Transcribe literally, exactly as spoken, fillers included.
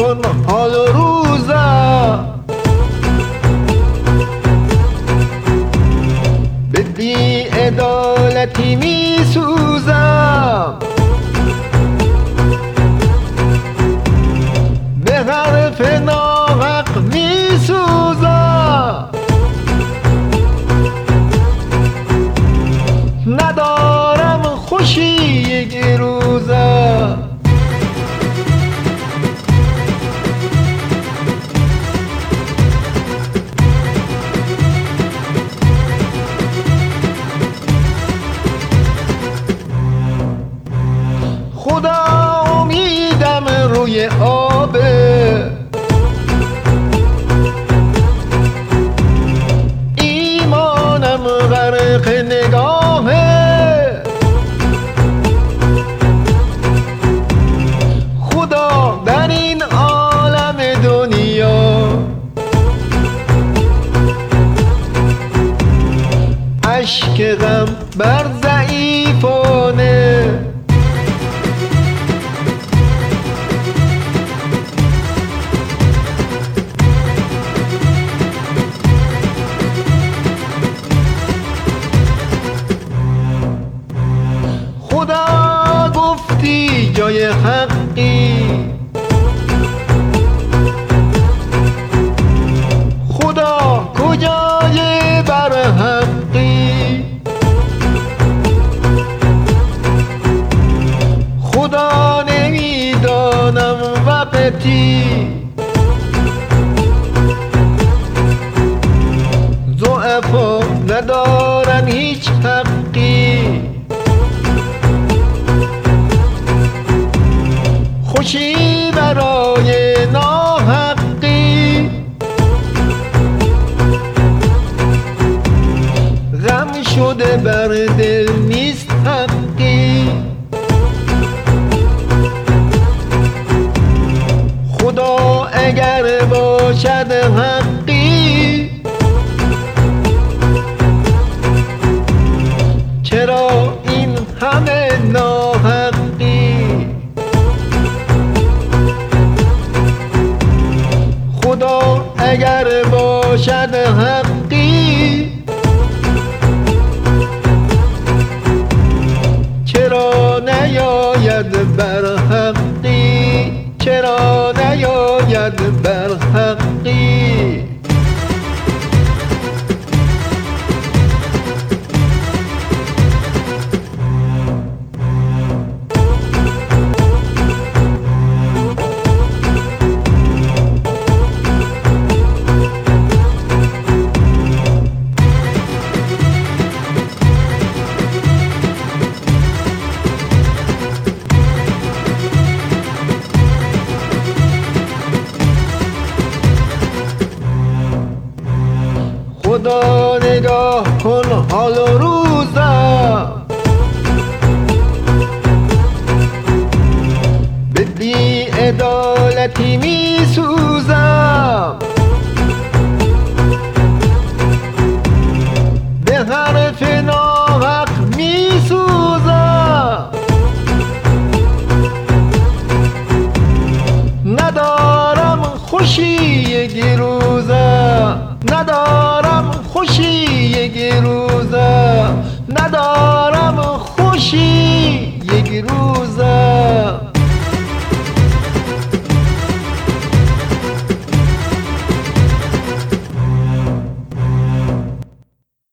کن حال و روزم، به بی عدالتی می سوزم، به حرف ناحق می سوزم. ندارم خوشی یک روزم، خدا امیدم روی آبه، ایمانم غرق نگاهه. خدا در این عالم دنیا اشک غم بر ضعیفانه. خدا گفتی جای حقی، خدا کجای برحقی. خدا نمیدانم وقتی ضعفا ندارن هیچ حقی. خوشی برای ناحقی، غم شده بر دل نیست حقی. خدا اگر باشد حقی، چرا این همه ناحقی؟ خدا اگر باشد حقی، چرا نیاید بر حقی؟ چرا نیاید بر حقی؟ خدا نگاه کن حال و روزم، به بی عدالتی می سوزم، به حرف ناحق می سوزم. ندارم خوشی یک روزم، ندارم خوشی یک روزم، ندارم خوشی یک روزم.